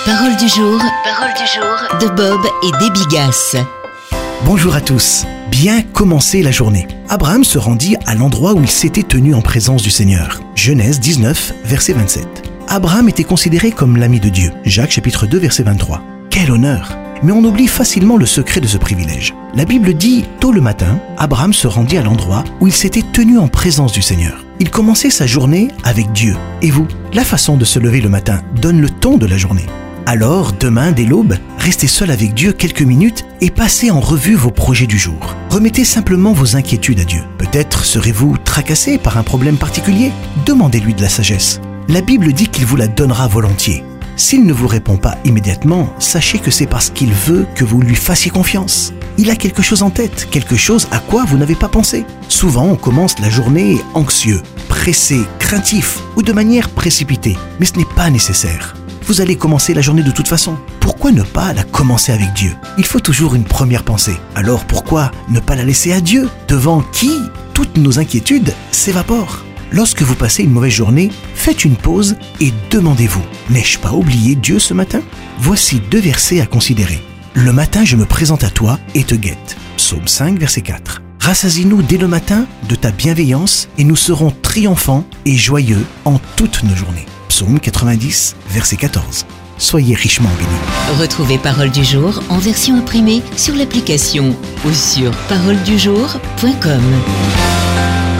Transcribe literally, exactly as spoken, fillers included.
Parole du jour, parole du jour de Bob et Debbie Gass. Bonjour à tous. Bien commencer la journée. Abraham se rendit à l'endroit où il s'était tenu en présence du Seigneur. Genèse dix-neuf, verset vingt-sept. Abraham était considéré comme l'ami de Dieu. Jacques chapitre deux, verset vingt-trois. Quel honneur! Mais on oublie facilement le secret de ce privilège. La Bible dit, tôt le matin, Abraham se rendit à l'endroit où il s'était tenu en présence du Seigneur. Il commençait sa journée avec Dieu. Et vous, la façon de se lever le matin donne le ton de la journée. Alors, demain, dès l'aube, restez seul avec Dieu quelques minutes et passez en revue vos projets du jour. Remettez simplement vos inquiétudes à Dieu. Peut-être serez-vous tracassé par un problème particulier. Demandez-lui de la sagesse. La Bible dit qu'il vous la donnera volontiers. S'il ne vous répond pas immédiatement, sachez que c'est parce qu'il veut que vous lui fassiez confiance. Il a quelque chose en tête, quelque chose à quoi vous n'avez pas pensé. Souvent, on commence la journée anxieux, pressé, craintif ou de manière précipitée. Mais ce n'est pas nécessaire. Vous allez commencer la journée de toute façon. Pourquoi ne pas la commencer avec Dieu? Il faut toujours une première pensée. Alors pourquoi ne pas la laisser à Dieu, devant qui toutes nos inquiétudes s'évaporent? Lorsque vous passez une mauvaise journée, faites une pause et demandez-vous, n'ai-je pas oublié Dieu ce matin? Voici deux versets à considérer. Le matin, je me présente à toi et te guette. Psaume cinq, verset quatre. Rassasie-nous dès le matin de ta bienveillance et nous serons triomphants et joyeux en toutes nos journées. Psaume quatre-vingt-dix, verset quatorze. Soyez richement bénis. Retrouvez Parole du jour en version imprimée sur l'application ou sur parole du jour point com.